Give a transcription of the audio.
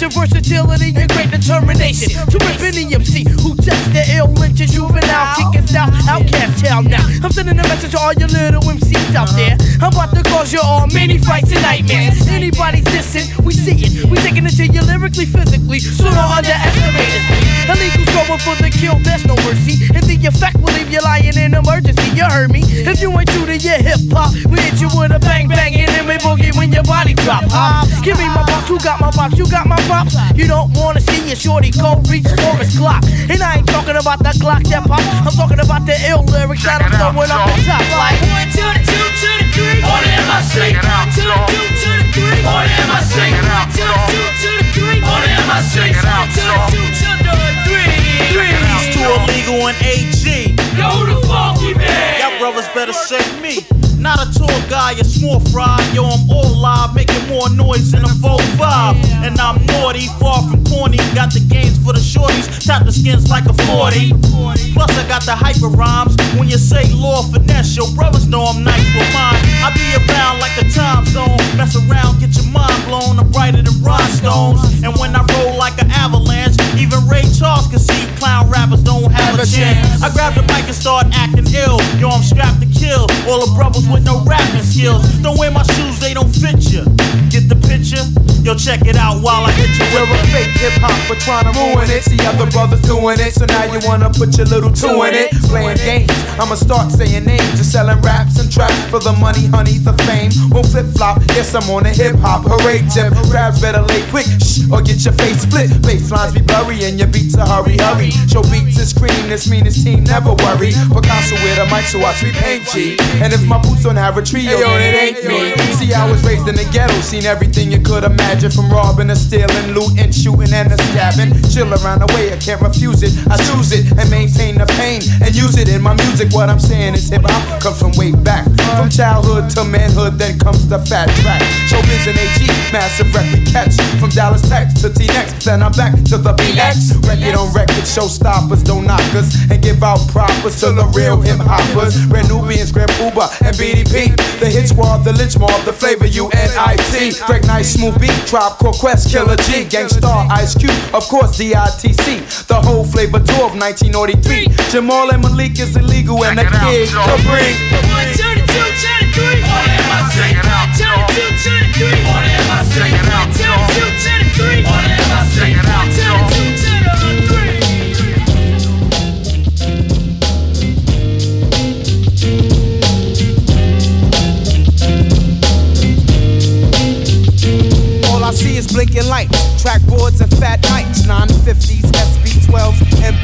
your versatility and great determination to rip any MC who tests the ill into juvenile, kicking style, outcast child now. I'm sending a message to all your little MCs out there. I'm about to cause you all many fights and nightmares. Anybody dissing, we see it. We taking it to you lyrically, physically, so don't underestimate us. Illegals going for the kill, there's no mercy. And the effect will leave you lying in emergency, you heard me. If you ain't true to your hip-hop, we hit you with a bang bang and then we boogie when your body drop. Give me my pops, who got my pops, you got my pops. You don't wanna see your shorty go reach for his Glock. And I ain't talking about the Glock that pop, I'm talking about the ill lyrics that I'm throwing up the top. Like 1 to the 2 to the 3, on the MIC. 1 to the 2 to the 3, on the MIC. 1 to the 2 to the 3, on the MIC. 1 to the 2 to the 3. These two illegal and AG. Yo, who the funky man? Y'all brothers better save me. Not a tall guy, a small fry. Yo, I'm all live, making more noise than a 4-5. And I'm naughty, far from corny. Got the games for the shorties, tap the skins like a 40. Plus I got the hyper rhymes. When you say law finesse, your brothers know I'm nice with mine. I be around like a time zone. Mess around, get your mind blown. I'm brighter than rhinestones. And when I roll like an avalanche, even Ray Charles can see clown rappers don't have a chance. I grab the mic and start acting ill. Yo, I'm strapped to kill all the brothers with no rapping skills. Don't wear my shoes, they don't fit you. Get the picture? Yo, check it out while I hit you. We're a fake hip-hop, we're trying to ruin it. See other brothers doing it, so now you wanna put your little two in it. Playing games, I'ma start saying names. Just selling raps and trap for the money, honey, the fame. Won't flip-flop, yes, I'm on a hip-hop hooray tip. Raps better lay quick, shh, or get your face split. Bass lines be blurry and your beats are hurry, hurry. Show beats and scream, this mean this team never worry. Picasso with a mic, so watch me paint G. And if my boots don't have a trio, it ain't me. See, I was raised in the ghetto, seen everything you could imagine. From robbing to stealing, looting, shooting, and a stabbing. Chill around the way, I can't refuse it. I choose it and maintain the pain and use it in my music. What I'm saying is hip-hop comes from way back. From childhood to manhood, then comes the fat track. Showbiz and AG, massive record catch. From Dallas Tech to T-Next, then I'm back to the BX. Record on record, showstoppers, don't knock us. And give out propers to the real hip-hoppers. Red Nubians, Grand Puba, and BDP. The hit squad, the lynch mob, the flavor UNIT. Greg Nice, Smooth Beat, Tribe Called Quest, Killer G, Gangstar, Ice Cube, of course DITC. The whole flavor tour of 1903. Jamal and Malik is illegal and the kid could bring. 1 to the 2 to the 3, on the MIC. 1 to the 2 to the 3, on the MIC. 1 to the 2 to the 3, on the MIC. 1 to the 2 to the 3. I see is blinking lights, track boards and fat nights, 950s, SB12s, and